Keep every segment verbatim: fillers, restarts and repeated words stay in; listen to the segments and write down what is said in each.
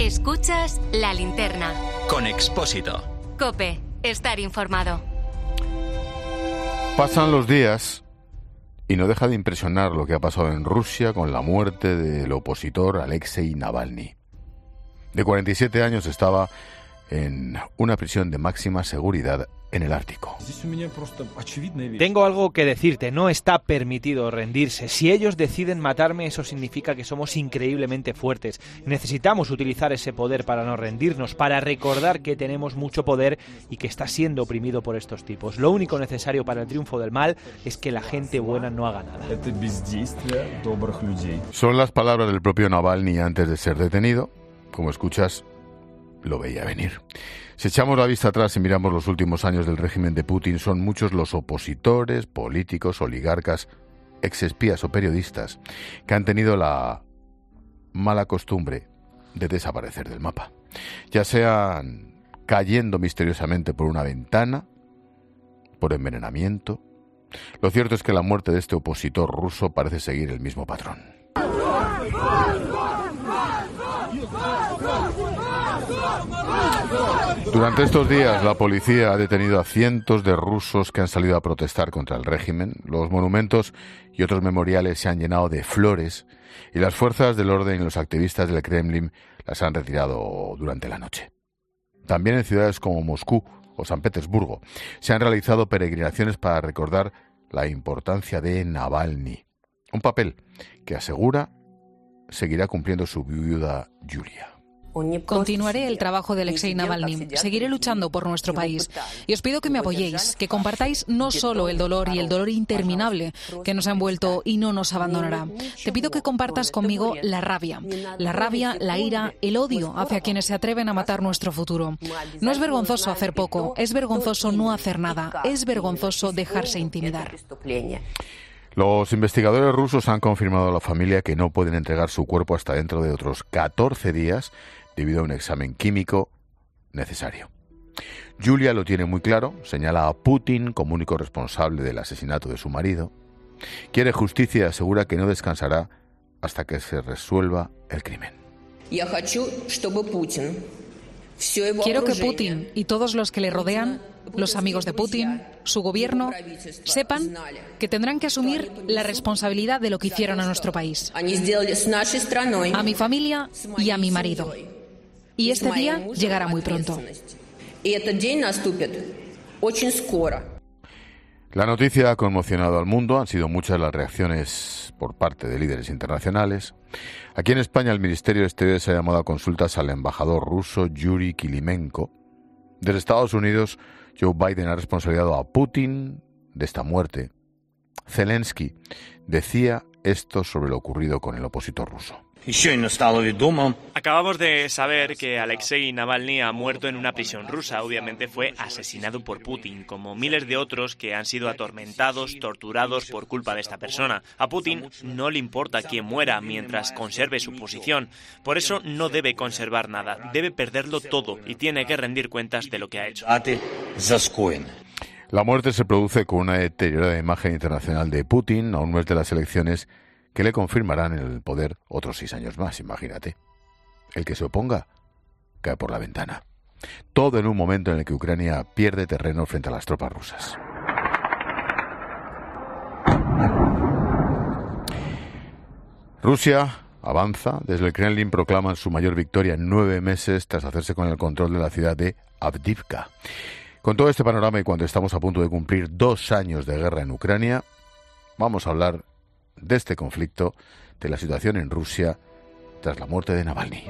Escuchas La Linterna. Con Expósito. COPE. Estar informado. Pasan los días y no deja de impresionar lo que ha pasado en Rusia con la muerte del opositor Alexei Navalny. De cuarenta y siete años, estaba en una prisión de máxima seguridad en el Ártico. Tengo algo que decirte, no está permitido rendirse. Si ellos deciden matarme, eso significa que somos increíblemente fuertes. Necesitamos utilizar ese poder para no rendirnos, para recordar que tenemos mucho poder y que está siendo oprimido por estos tipos. Lo único necesario para el triunfo del mal es que la gente buena no haga nada. Son las palabras del propio Navalny antes de ser detenido. Como escuchas, lo veía venir. Si echamos la vista atrás y miramos los últimos años del régimen de Putin, son muchos los opositores, políticos, oligarcas, exespías o periodistas que han tenido la mala costumbre de desaparecer del mapa, ya sean cayendo misteriosamente por una ventana, por envenenamiento. Lo cierto es que la muerte de este opositor ruso parece seguir el mismo patrón. Durante estos días, la policía ha detenido a cientos de rusos que han salido a protestar contra el régimen. Los monumentos y otros memoriales se han llenado de flores y las fuerzas del orden y los activistas del Kremlin las han retirado durante la noche. También en ciudades como Moscú o San Petersburgo se han realizado peregrinaciones para recordar la importancia de Navalny, un papel que asegura seguirá cumpliendo su viuda Yulia. Continuaré el trabajo de Alexei Navalny, seguiré luchando por nuestro país. Y os pido que me apoyéis, que compartáis no solo el dolor y el dolor interminable que nos ha envuelto y no nos abandonará. Te pido que compartas conmigo la rabia, la rabia, la ira, el odio hacia quienes se atreven a matar nuestro futuro. No es vergonzoso hacer poco, es vergonzoso no hacer nada, es vergonzoso dejarse intimidar. Los investigadores rusos han confirmado a la familia que no pueden entregar su cuerpo hasta dentro de otros catorce días debido a un examen químico necesario. Yulia lo tiene muy claro, señala a Putin como único responsable del asesinato de su marido. Quiere justicia y asegura que no descansará hasta que se resuelva el crimen. Quiero que Putin y todos los que le rodean, los amigos de Putin, su gobierno, sepan que tendrán que asumir la responsabilidad de lo que hicieron a nuestro país, a mi familia y a mi marido. Y este día llegará muy pronto. La noticia ha conmocionado al mundo, han sido muchas las reacciones por parte de líderes internacionales. Aquí en España el Ministerio de Exteriores ha llamado a consultas al embajador ruso Yuri Kilimenko. Desde Estados Unidos, Joe Biden ha responsabilizado a Putin de esta muerte. Zelensky decía esto sobre lo ocurrido con el opositor ruso. Acabamos de saber que Alexei Navalny ha muerto en una prisión rusa. Obviamente fue asesinado por Putin, como miles de otros que han sido atormentados, torturados por culpa de esta persona. A Putin no le importa quién muera mientras conserve su posición. Por eso no debe conservar nada, debe perderlo todo y tiene que rendir cuentas de lo que ha hecho. La muerte se produce con una deteriorada imagen internacional de Putin a un mes de las elecciones que le confirmarán en el poder otros seis años más, imagínate. El que se oponga cae por la ventana. Todo en un momento en el que Ucrania pierde terreno frente a las tropas rusas. Rusia avanza. Desde el Kremlin proclaman su mayor victoria en nueve meses tras hacerse con el control de la ciudad de Avdiivka. Con todo este panorama y cuando estamos a punto de cumplir dos años de guerra en Ucrania, vamos a hablar de este conflicto, de la situación en Rusia tras la muerte de Navalny.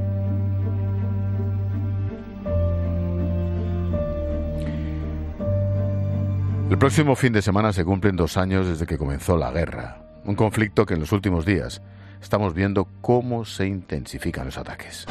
El próximo fin de semana se cumplen dos años desde que comenzó la guerra, un conflicto que en los últimos días estamos viendo cómo se intensifican los ataques.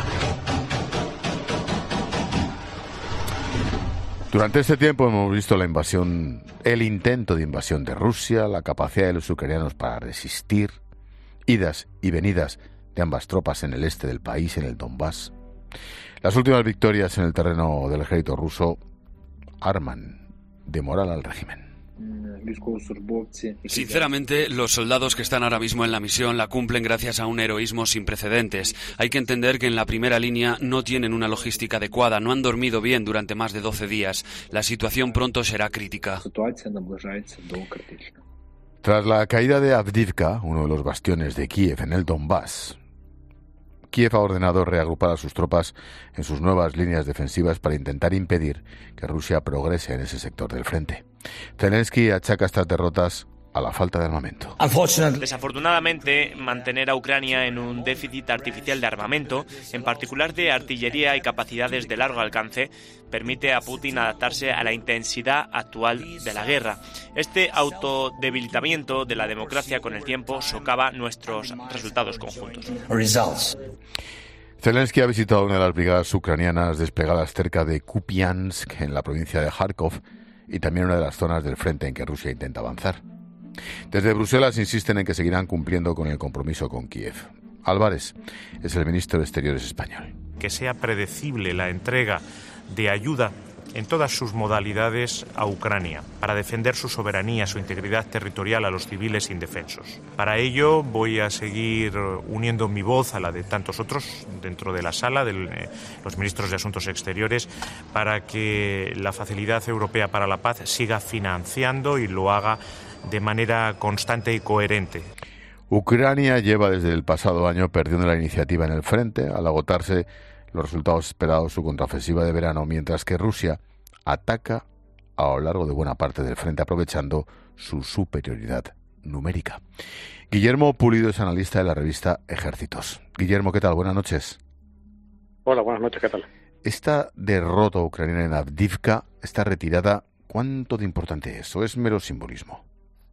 Durante este tiempo hemos visto la invasión, el intento de invasión de Rusia, la capacidad de los ucranianos para resistir, idas y venidas de ambas tropas en el este del país, en el Donbass. Las últimas victorias en el terreno del ejército ruso arman de moral al régimen. Sinceramente, los soldados que están ahora mismo en la misión la cumplen gracias a un heroísmo sin precedentes. Hay que entender que en la primera línea no tienen una logística adecuada, no han dormido bien durante más de doce días. La situación pronto será crítica. Tras la caída de Avdiivka, uno de los bastiones de Kiev en el Donbass, Kiev ha ordenado reagrupar a sus tropas en sus nuevas líneas defensivas para intentar impedir que Rusia progrese en ese sector del frente. Zelensky achaca estas derrotas a la falta de armamento. Desafortunadamente, mantener a Ucrania en un déficit artificial de armamento, en particular de artillería y capacidades de largo alcance, permite a Putin adaptarse a la intensidad actual de la guerra. Este autodebilitamiento de la democracia con el tiempo socava nuestros resultados conjuntos. Zelensky ha visitado una de las brigadas ucranianas desplegadas cerca de Kupiansk, en la provincia de Kharkov, y también una de las zonas del frente en que Rusia intenta avanzar. Desde Bruselas insisten en que seguirán cumpliendo con el compromiso con Kiev. Álvarez es el ministro de Exteriores español. Que sea predecible la entrega de ayuda en todas sus modalidades a Ucrania, para defender su soberanía, su integridad territorial a los civiles indefensos. Para ello voy a seguir uniendo mi voz a la de tantos otros dentro de la sala, de los ministros de Asuntos Exteriores, para que la Facilidad Europea para la Paz siga financiando y lo haga de manera constante y coherente. Ucrania lleva desde el pasado año perdiendo la iniciativa en el frente al agotarse los resultados esperados de su contraofensiva de verano, mientras que Rusia ataca a lo largo de buena parte del frente aprovechando su superioridad numérica. Guillermo Pulido es analista de la revista Ejércitos. Guillermo, ¿qué tal? Buenas noches. Hola, buenas noches, ¿qué tal? Esta derrota ucraniana en Avdiivka, esta retirada, ¿cuánto de importante es o es mero simbolismo?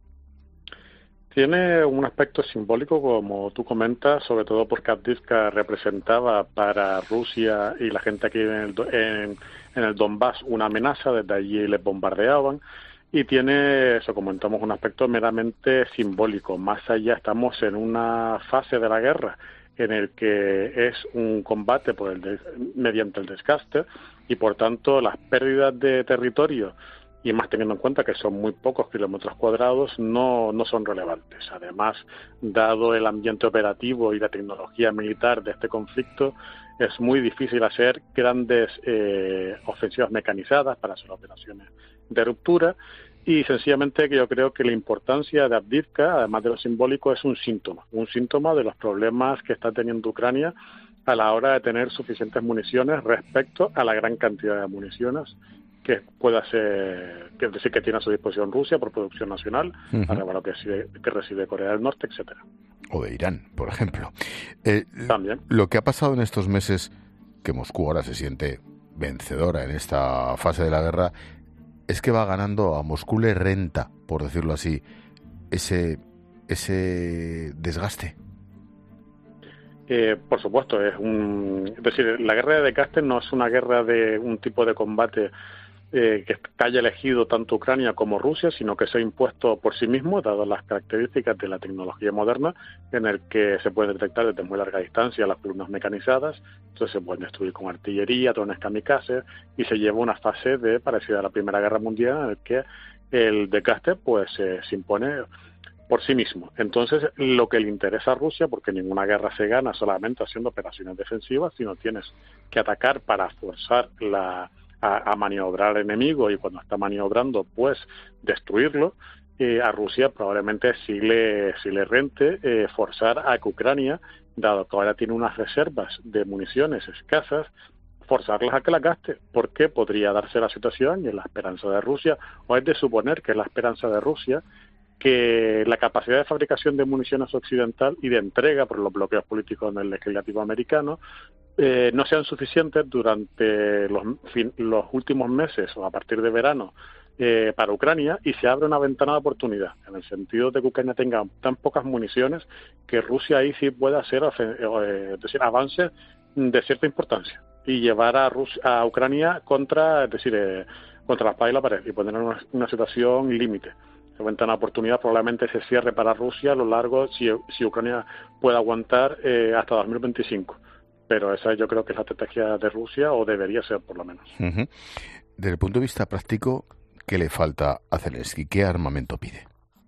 Tiene un aspecto simbólico, como tú comentas, sobre todo porque Avdiivka representaba para Rusia y la gente aquí en el, en, en el Donbass una amenaza, desde allí les bombardeaban, y tiene, eso comentamos, un aspecto meramente simbólico. Más allá, estamos en una fase de la guerra en el que es un combate por el de, mediante el desgaste, y por tanto las pérdidas de territorio, y más teniendo en cuenta que son muy pocos kilómetros cuadrados, no, no son relevantes. Además, dado el ambiente operativo y la tecnología militar de este conflicto, es muy difícil hacer grandes eh, ofensivas mecanizadas para hacer operaciones de ruptura, y sencillamente que yo creo que la importancia de Avdiivka, además de lo simbólico, es un síntoma, un síntoma de los problemas que está teniendo Ucrania a la hora de tener suficientes municiones respecto a la gran cantidad de municiones que pueda ser, que es decir, que tiene a su disposición Rusia por producción nacional, uh-huh. para lo que recibe, que recibe Corea del Norte, etcétera. O de Irán, por ejemplo. Eh, También. Lo que ha pasado en estos meses, que Moscú ahora se siente vencedora en esta fase de la guerra, es que va ganando, a Moscú le renta, por decirlo así, ese, ese desgaste. Eh, por supuesto, es un, es decir, la guerra de desgaste no es una guerra de un tipo de combate Eh, que haya elegido tanto Ucrania como Rusia, sino que se ha impuesto por sí mismo, dadas las características de la tecnología moderna, en el que se puede detectar desde muy larga distancia las columnas mecanizadas, entonces se pueden destruir con artillería, drones kamikaze, y se lleva una fase de parecida a la Primera Guerra Mundial, en el que el desgaste pues eh, se impone por sí mismo. Entonces, lo que le interesa a Rusia, porque ninguna guerra se gana solamente haciendo operaciones defensivas, sino tienes que atacar para forzar la A, a maniobrar al enemigo, y cuando está maniobrando, pues destruirlo. Eh, a Rusia probablemente sí le, sí le rente eh, forzar a que Ucrania, dado que ahora tiene unas reservas de municiones escasas, forzarlas a que las gaste, porque podría darse la situación, y es la esperanza de Rusia, o es de suponer que es la esperanza de Rusia, que la capacidad de fabricación de municiones occidental y de entrega por los bloqueos políticos en el legislativo americano eh, no sean suficientes durante los, fin, los últimos meses o a partir de verano eh, para Ucrania, y se abre una ventana de oportunidad, en el sentido de que Ucrania tenga tan pocas municiones que Rusia ahí sí pueda hacer eh, es decir, avances de cierta importancia y llevar a, Rus- a Ucrania contra, es decir, eh, contra la espada y la pared, y poner una, una situación límite. La ventana de oportunidad probablemente se cierre para Rusia a lo largo, si, si Ucrania puede aguantar eh, hasta dos mil veinticinco. Pero esa yo creo que es la estrategia de Rusia, o debería ser por lo menos. Uh-huh. Desde el punto de vista práctico, ¿qué le falta a Zelensky? ¿Qué armamento pide?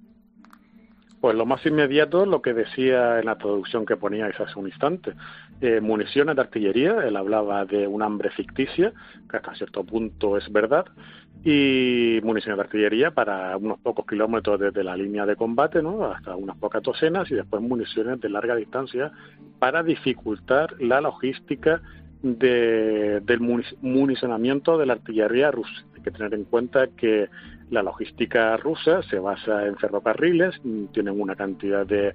Pues lo más inmediato, lo que decía en la traducción que poníais hace un instante, eh, municiones de artillería. Él hablaba de un hambre ficticia, que hasta cierto punto es verdad, y municiones de artillería para unos pocos kilómetros desde la línea de combate, ¿no?, hasta unas pocas docenas, y después municiones de larga distancia para dificultar la logística de, del municionamiento de la artillería rusa. Hay que tener en cuenta que la logística rusa se basa en ferrocarriles, tienen una cantidad de,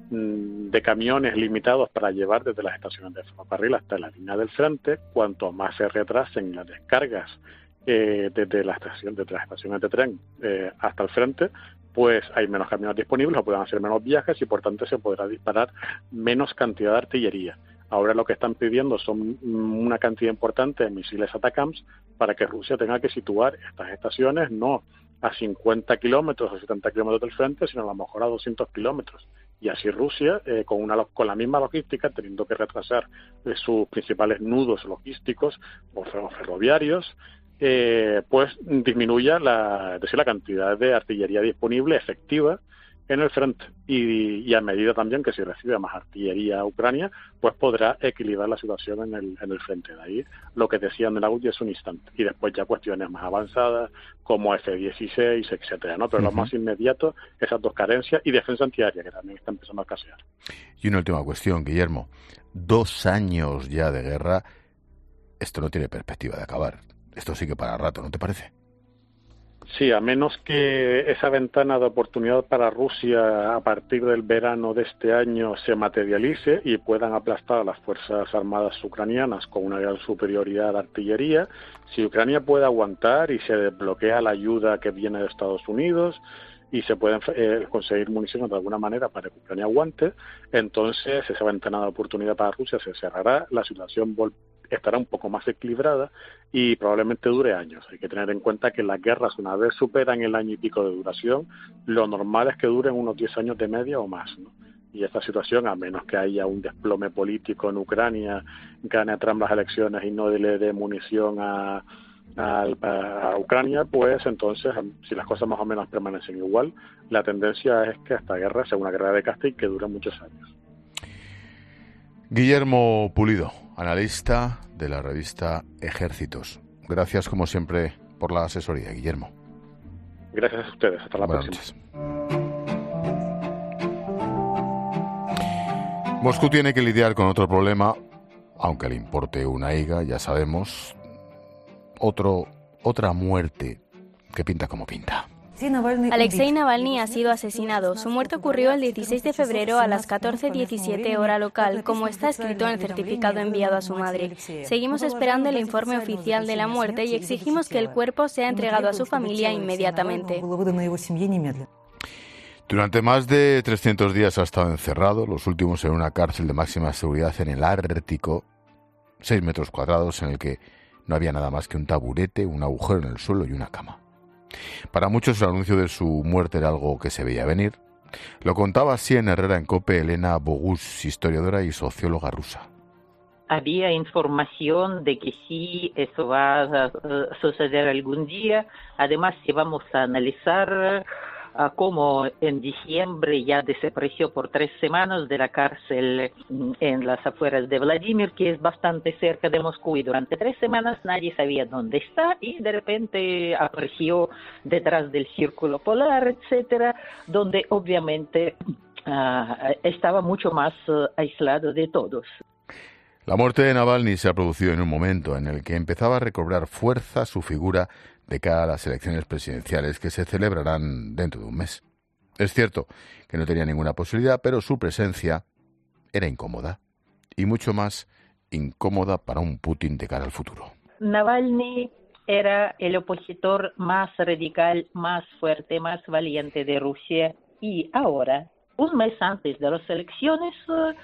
de camiones limitados para llevar desde las estaciones de ferrocarril hasta la línea del frente. Cuanto más se retrasen las descargas eh, desde, la estación, desde las estaciones de tren eh, hasta el frente, pues hay menos camiones disponibles, o pueden hacer menos viajes y por tanto se podrá disparar menos cantidad de artillería. Ahora lo que están pidiendo son una cantidad importante de misiles ATACMS para que Rusia tenga que situar estas estaciones no a cincuenta kilómetros o setenta kilómetros del frente, sino a lo mejor a doscientos kilómetros. Y así Rusia, eh, con, una, con la misma logística, teniendo que retrasar eh, sus principales nudos logísticos o ferroviarios, eh, pues disminuya la, es decir, la cantidad de artillería disponible efectiva en el frente, y, y a medida también que si recibe más artillería a Ucrania, pues podrá equilibrar la situación en el, en el frente. De ahí lo que decían en el audio es un instante, y después ya cuestiones más avanzadas como F dieciséis, etcétera, ¿no? Pero uh-huh. Lo más inmediato, esas dos carencias, y defensa antiaérea, que también está empezando a escasear. Y una última cuestión, Guillermo. Dos años ya de guerra, esto no tiene perspectiva de acabar. Esto sigue para rato, ¿no te parece? Sí, a menos que esa ventana de oportunidad para Rusia a partir del verano de este año se materialice y puedan aplastar a las Fuerzas Armadas ucranianas con una gran superioridad de artillería, si Ucrania puede aguantar y se desbloquea la ayuda que viene de Estados Unidos y se pueden eh, conseguir municiones de alguna manera para que Ucrania aguante, entonces esa ventana de oportunidad para Rusia se cerrará, la situación vol- estará un poco más equilibrada y probablemente dure años. Hay que tener en cuenta que las guerras, una vez superan el año y pico de duración, lo normal es que duren unos diez años de media o más, ¿no? Y esta situación, a menos que haya un desplome político en Ucrania, gane Trump las elecciones y no le dé munición a, a, a Ucrania, pues entonces, si las cosas más o menos permanecen igual, la tendencia es que esta guerra sea una guerra de caste y que dure muchos años. Guillermo Pulido, analista de la revista Ejércitos. Gracias, como siempre, por la asesoría, Guillermo. Gracias a ustedes. Hasta la Buenas próxima. Noches. Moscú tiene que lidiar con otro problema, aunque le importe una higa, ya sabemos. Otro, otra muerte que pinta como pinta. Alexei Navalny ha sido asesinado. Su muerte ocurrió el dieciséis de febrero a las catorce diecisiete hora local, como está escrito en el certificado enviado a su madre. Seguimos esperando el informe oficial de la muerte y exigimos que el cuerpo sea entregado a su familia inmediatamente. Durante más de trescientos días ha estado encerrado, los últimos en una cárcel de máxima seguridad en el Ártico, seis metros cuadrados en el que no había nada más que un taburete, un agujero en el suelo y una cama. Para muchos el anuncio de su muerte era algo que se veía venir. Lo contaba así en Herrera en COPE Elena Bogus, historiadora y socióloga rusa. Había información de que sí, eso va a suceder algún día. Además, si vamos a analizar uh, cómo en diciembre ya desapareció por tres semanas de la cárcel en las afueras de Vladimir, que es bastante cerca de Moscú, y durante tres semanas nadie sabía dónde está, y de repente apareció detrás del círculo polar, etcétera, donde obviamente uh, estaba mucho más uh, aislado de todos. La muerte de Navalny se ha producido en un momento en el que empezaba a recobrar fuerza su figura de cara a las elecciones presidenciales que se celebrarán dentro de un mes. Es cierto que no tenía ninguna posibilidad, pero su presencia era incómoda, y mucho más incómoda para un Putin de cara al futuro. Navalny era el opositor más radical, más fuerte, más valiente de Rusia, y ahora, un mes antes de las elecciones,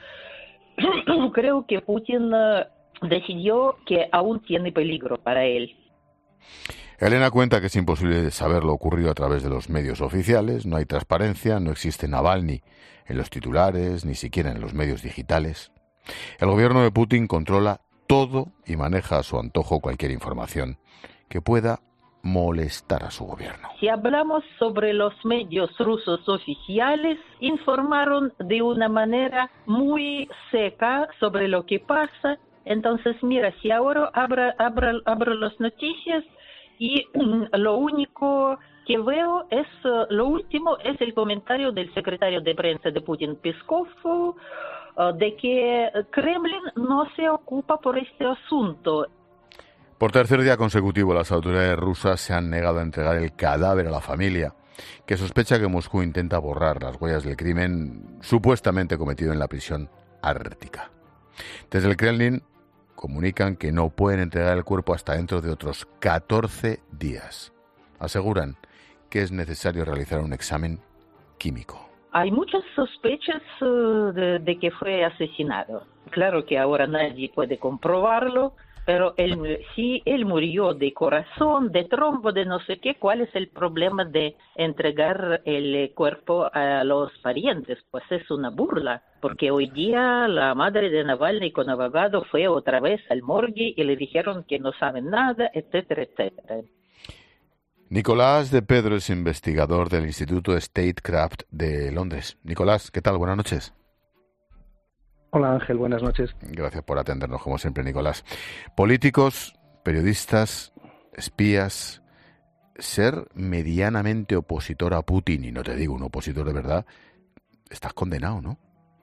creo que Putin decidió que aún tiene peligro para él. Elena cuenta que es imposible saber lo ocurrido a través de los medios oficiales, no hay transparencia, no existe Navalny en los titulares, ni siquiera en los medios digitales. El gobierno de Putin controla todo y maneja a su antojo cualquier información que pueda molestar a su gobierno. Si hablamos sobre los medios rusos oficiales, informaron de una manera muy seca sobre lo que pasa. Entonces, mira, si ahora abro, abro, abro las noticias y lo único que veo es, uh, lo último es el comentario del secretario de prensa de Putin, Peskov, uh, de que Kremlin no se ocupa por este asunto. Por tercer día consecutivo, las autoridades rusas se han negado a entregar el cadáver a la familia, que sospecha que Moscú intenta borrar las huellas del crimen supuestamente cometido en la prisión ártica. Desde el Kremlin comunican que no pueden entregar el cuerpo hasta dentro de otros catorce días. Aseguran que es necesario realizar un examen químico. Hay muchas sospechas uh, de, de que fue asesinado. Claro que ahora nadie puede comprobarlo, pero él, si él murió de corazón, de trombo, de no sé qué, ¿cuál es el problema de entregar el cuerpo a los parientes? Pues es una burla, porque hoy día la madre de Navalny con abogado fue otra vez al morgue y le dijeron que no saben nada, etcétera, etcétera. Nicolás de Pedro es investigador del Instituto Statecraft de Londres. Nicolás, ¿qué tal? Buenas noches. Hola Ángel, buenas noches. Gracias por atendernos, como siempre, Nicolás. Políticos, periodistas, espías, ser medianamente opositor a Putin, y no te digo un opositor de verdad, estás condenado, ¿no?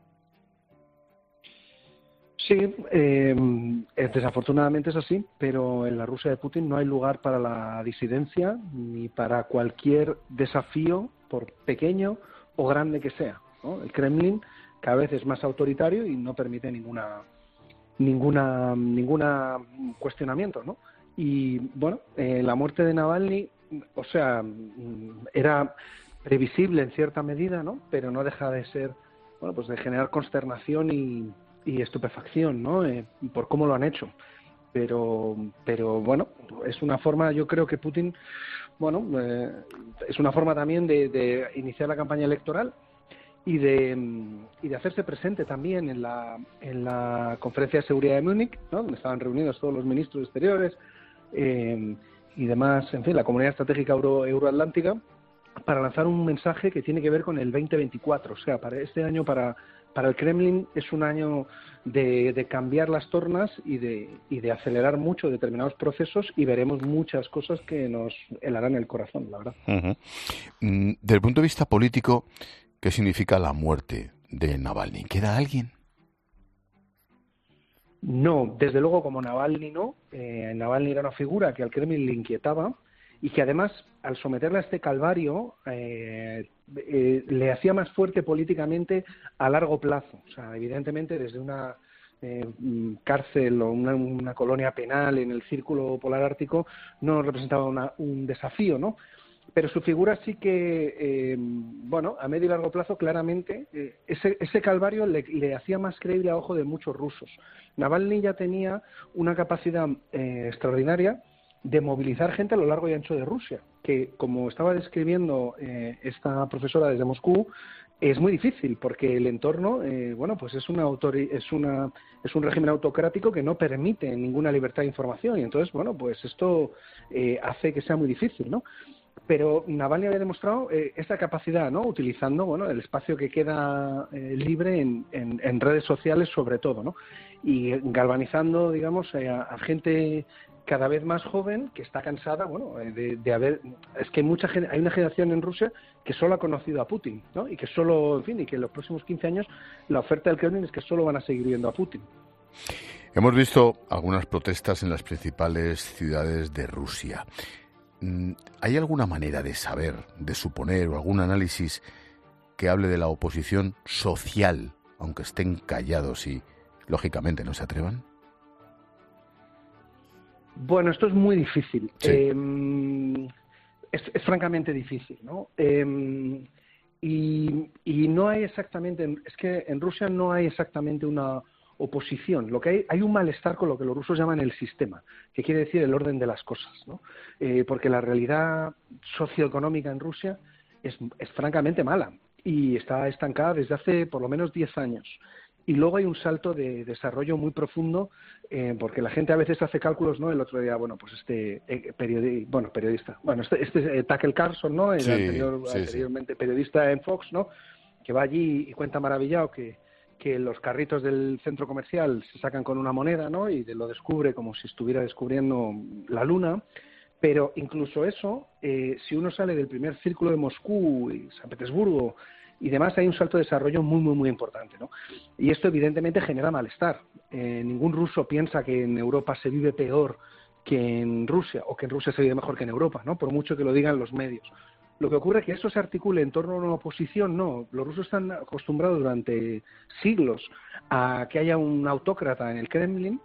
Sí, eh, desafortunadamente es así, pero en la Rusia de Putin no hay lugar para la disidencia ni para cualquier desafío, por pequeño o grande que sea, ¿no? El Kremlin cada vez es más autoritario y no permite ninguna ninguna ninguna cuestionamiento, ¿no? Y bueno, eh, la muerte de Navalny, o sea, era previsible en cierta medida, ¿no? Pero no deja de ser, bueno, pues de generar consternación y y estupefacción, ¿no? Eh, por cómo lo han hecho. Pero, pero bueno, es una forma, yo creo que Putin, bueno, eh, es una forma también de, de iniciar la campaña electoral y de y de hacerse presente también en la en la conferencia de seguridad de Múnich, ¿no? Donde estaban reunidos todos los ministros exteriores eh, y demás, en fin, la comunidad estratégica euro, euroatlántica, para lanzar un mensaje que tiene que ver con el veinte veinticuatro, o sea, para este año para Para el Kremlin es un año de, de cambiar las tornas y de, y de acelerar mucho determinados procesos, y veremos muchas cosas que nos helarán el corazón, la verdad. Uh-huh. Mm, desde el punto de vista político, ¿qué significa la muerte de Navalny? ¿Queda alguien? No, desde luego como Navalny no. Eh, Navalny era una figura que al Kremlin le inquietaba y que además, al someterle a este calvario, eh, eh, le hacía más fuerte políticamente a largo plazo. O sea, evidentemente desde una eh, cárcel o una, una colonia penal en el Círculo Polar Ártico no representaba una, un desafío, ¿no? Pero su figura sí que, eh, bueno, a medio y largo plazo, claramente, eh, ese, ese calvario le, le hacía más creíble a ojo de muchos rusos. Navalny ya tenía una capacidad eh, extraordinaria de movilizar gente a lo largo y ancho de Rusia, que, como estaba describiendo eh, esta profesora desde Moscú, es muy difícil, porque el entorno, eh, bueno, pues es una autori- es una es un régimen autocrático que no permite ninguna libertad de información, y entonces, bueno, pues esto eh, hace que sea muy difícil, ¿no? Pero Navalny había demostrado eh, esa capacidad, ¿no? Utilizando, bueno, el espacio que queda eh, libre en, en, en redes sociales, sobre todo, ¿no? Y galvanizando, digamos, eh, a, a gente cada vez más joven que está cansada, bueno, de, de haber, es que mucha gente, hay una generación en Rusia que solo ha conocido a Putin, ¿no? Y que solo, en fin, y que en los próximos quince años la oferta del Kremlin es que solo van a seguir viendo a Putin. Hemos visto algunas protestas en las principales ciudades de Rusia. ¿Hay alguna manera de saber, de suponer, o algún análisis que hable de la oposición social, aunque estén callados y, lógicamente, no se atrevan? Bueno, esto es muy difícil. Sí. Eh, es, es francamente difícil, ¿no? Eh, y, y no hay exactamente, es que en Rusia no hay exactamente una oposición. Lo que hay, hay un malestar con lo que los rusos llaman el sistema, que quiere decir el orden de las cosas, ¿no? Eh, porque la realidad socioeconómica en Rusia es, es francamente mala y está estancada desde hace por lo menos diez años. y luego hay un salto de desarrollo muy profundo, eh, porque la gente a veces hace cálculos, ¿no? El otro día, bueno, pues este eh, periodi bueno, periodista, bueno, este, este eh, Tucker Carlson, ¿no? El sí, anterior, sí, anteriormente sí. periodista en Fox, ¿no? Que va allí y cuenta maravillado que, que los carritos del centro comercial se sacan con una moneda, ¿no? Y lo descubre como si estuviera descubriendo la luna. Pero incluso eso, eh, si uno sale del primer círculo de Moscú y San Petersburgo y demás, hay un salto de desarrollo muy, muy, muy importante, ¿no? Y esto evidentemente genera malestar. Eh, ningún ruso piensa que en Europa se vive peor que en Rusia, o que en Rusia se vive mejor que en Europa, ¿no? Por mucho que lo digan los medios. Lo que ocurre es que eso se articule en torno a una oposición, no. Los rusos están acostumbrados durante siglos a que haya un autócrata en el Kremlin,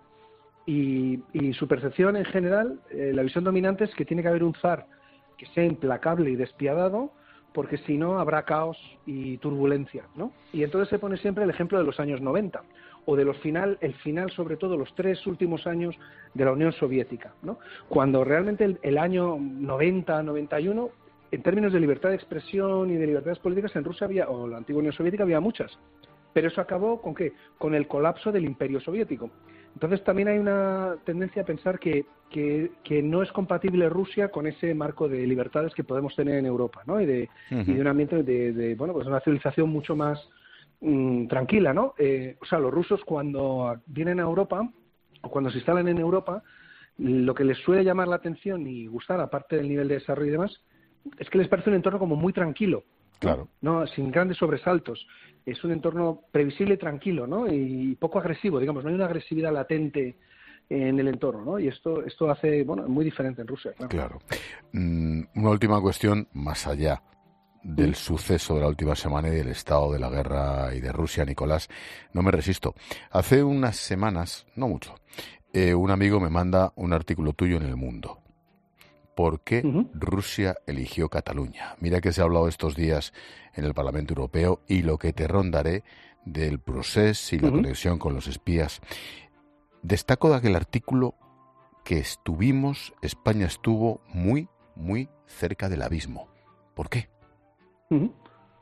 y, y su percepción en general, eh, la visión dominante es que tiene que haber un zar que sea implacable y despiadado, porque si no habrá caos y turbulencia, ¿no? Y entonces se pone siempre el ejemplo de los años noventa, o de los final, el final, sobre todo los tres últimos años de la Unión Soviética, ¿no? Cuando realmente el, el año noventa, noventa y uno, en términos de libertad de expresión y de libertades políticas, en Rusia había, o la antigua Unión Soviética, había muchas. Pero eso acabó ¿con qué? Con el colapso del Imperio Soviético. Entonces también hay una tendencia a pensar que, que, que no es compatible Rusia con ese marco de libertades que podemos tener en Europa, ¿no? Y de, uh-huh. y de un ambiente de, de, bueno, pues una civilización mucho más mmm, tranquila, ¿no? Eh, o sea, los rusos cuando vienen a Europa, o cuando se instalan en Europa, lo que les suele llamar la atención y gustar, aparte del nivel de desarrollo y demás, es que les parece un entorno como muy tranquilo. Claro. No, sin grandes sobresaltos. Es un entorno previsible y tranquilo, ¿no? Y poco agresivo, digamos. No hay una agresividad latente en el entorno, ¿no? Y esto esto hace, bueno, muy diferente en Rusia. Claro. Claro. Mm, una última cuestión, más allá del sí. suceso de la última semana y del estado de la guerra y de Rusia, Nicolás, no me resisto. Hace unas semanas, no mucho, eh, un amigo me manda un artículo tuyo en El Mundo. ¿Por qué uh-huh. Rusia eligió Cataluña? Mira que se ha hablado estos días en el Parlamento Europeo y lo que te rondaré del proceso y la uh-huh. conexión con los espías. Destaco de aquel artículo que estuvimos, España estuvo muy, muy cerca del abismo. ¿Por qué? Uh-huh.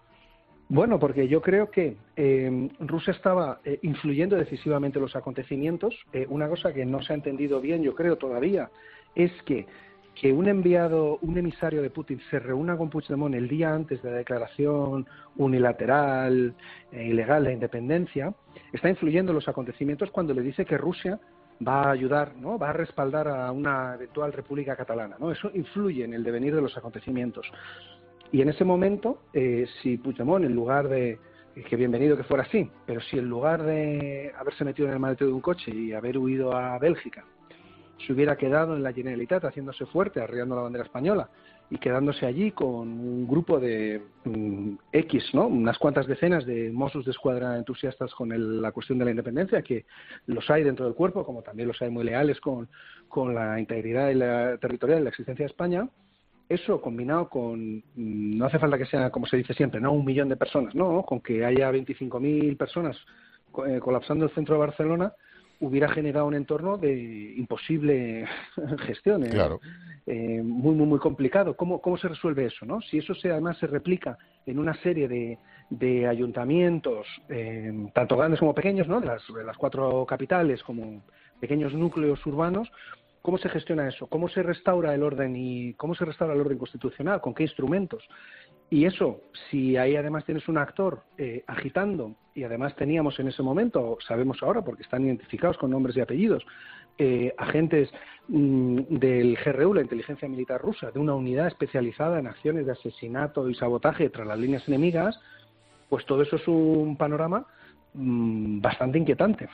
Bueno, porque yo creo que eh, Rusia estaba eh, influyendo decisivamente en los acontecimientos. Eh, una cosa que no se ha entendido bien, yo creo, todavía, es que que un enviado, un emisario de Putin se reúna con Puigdemont el día antes de la declaración unilateral e ilegal de independencia, está influyendo en los acontecimientos cuando le dice que Rusia va a ayudar, ¿no? Va a respaldar a una eventual república catalana, ¿no? Eso influye en el devenir de los acontecimientos. Y en ese momento, eh, si Puigdemont, en lugar de, que bienvenido que fuera así, pero si en lugar de haberse metido en el maletero de un coche y haber huido a Bélgica, se hubiera quedado en la Generalitat haciéndose fuerte, arriando la bandera española y quedándose allí con un grupo de um, X, ¿no? Unas cuantas decenas de Mossos de Escuadra entusiastas con el, la cuestión de la independencia, que los hay dentro del cuerpo, como también los hay muy leales con, con la integridad y la territorial y la existencia de España. Eso combinado con, no hace falta que sea, como se dice siempre, no un millón de personas, no, con que haya veinticinco mil personas eh, colapsando el centro de Barcelona, hubiera generado un entorno de imposible gestión, eh, claro. eh, muy, muy, muy complicado. ¿Cómo, ¿Cómo se resuelve eso, no? Si eso se, además se replica en una serie de, de ayuntamientos, eh, tanto grandes como pequeños, ¿no? De las, de las cuatro capitales, como pequeños núcleos urbanos, ¿cómo se gestiona eso? ¿Cómo se restaura el orden y cómo se restaura el orden constitucional? ¿Con qué instrumentos? Y eso, si ahí además tienes un actor eh, agitando, y además teníamos en ese momento, sabemos ahora porque están identificados con nombres y apellidos, eh, agentes mmm, del G R U, la inteligencia militar rusa, de una unidad especializada en acciones de asesinato y sabotaje tras las líneas enemigas, pues todo eso es un panorama mmm, bastante inquietante.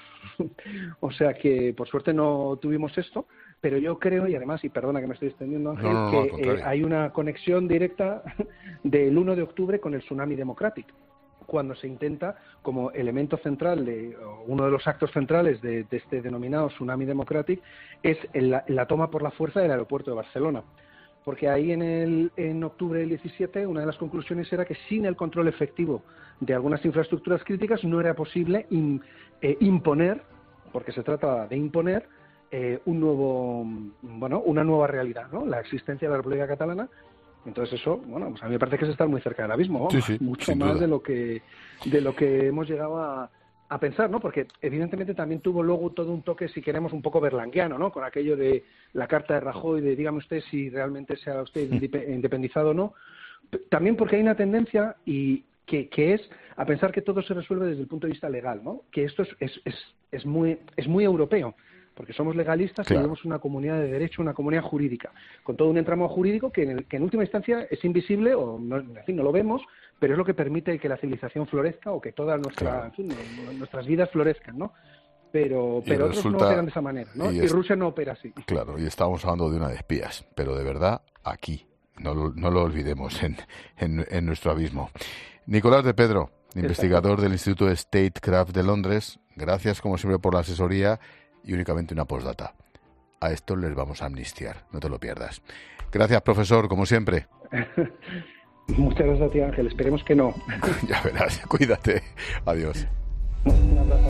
O sea que por suerte no tuvimos esto, pero yo creo, y además, y perdona que me estoy extendiendo, Ángel, no, no, no, que eh, hay una conexión directa del uno de octubre con el Tsunami Democratic, cuando se intenta, como elemento central, de uno de los actos centrales de, de este denominado Tsunami Democratic, es la, la toma por la fuerza del aeropuerto de Barcelona. Porque ahí en, el, en octubre del diecisiete, una de las conclusiones era que sin el control efectivo de algunas infraestructuras críticas no era posible in, eh, imponer, porque se trata de imponer, Eh, un nuevo, bueno, una nueva realidad, ¿no? La existencia de la República Catalana. Entonces eso, bueno, pues a mí me parece que es estar muy cerca del abismo, ¿no? Sí, sí, Mucho más duda. de lo que de lo que hemos llegado a, a pensar, ¿no? Porque evidentemente también tuvo luego todo un toque, si queremos, un poco berlanguiano, ¿no? Con aquello de la carta de Rajoy, de dígame usted si realmente se ha usted independizado o no. También porque hay una tendencia y que, que es a pensar que todo se resuelve desde el punto de vista legal, ¿no? Que esto es, es, es, es, muy, es muy europeo, porque somos legalistas claro. y vivimos una comunidad de derecho, una comunidad jurídica, con todo un entramado jurídico que en, el, que en última instancia es invisible o no, en fin, no lo vemos, pero es lo que permite que la civilización florezca o que todas nuestra, claro. en fin, nuestras vidas florezcan, ¿no? Pero, pero otros resulta, no operan de esa manera, ¿no? Y, es, y Rusia no opera así. Claro, y estamos hablando de una de espías, pero de verdad aquí, no lo, no lo olvidemos en, en, en nuestro abismo. Nicolás de Pedro, investigador Exacto. del Instituto de Statecraft de Londres, gracias como siempre por la asesoría y únicamente una postdata. A esto les vamos a amnistiar, no te lo pierdas. Gracias, profesor, como siempre. Muchas gracias a ti, Ángel. Esperemos que no. Ya verás. Cuídate. Adiós. Un abrazo.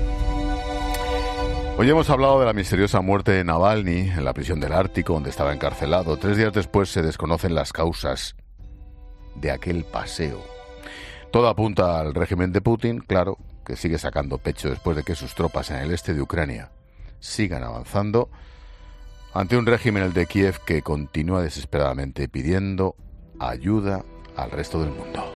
Hoy hemos hablado de la misteriosa muerte de Navalny en la prisión del Ártico, donde estaba encarcelado. Tres días después se desconocen las causas de aquel paseo. Todo apunta al régimen de Putin, claro, que sigue sacando pecho después de que sus tropas en el este de Ucrania sigan avanzando ante un régimen, el de Kiev, que continúa desesperadamente pidiendo ayuda al resto del mundo.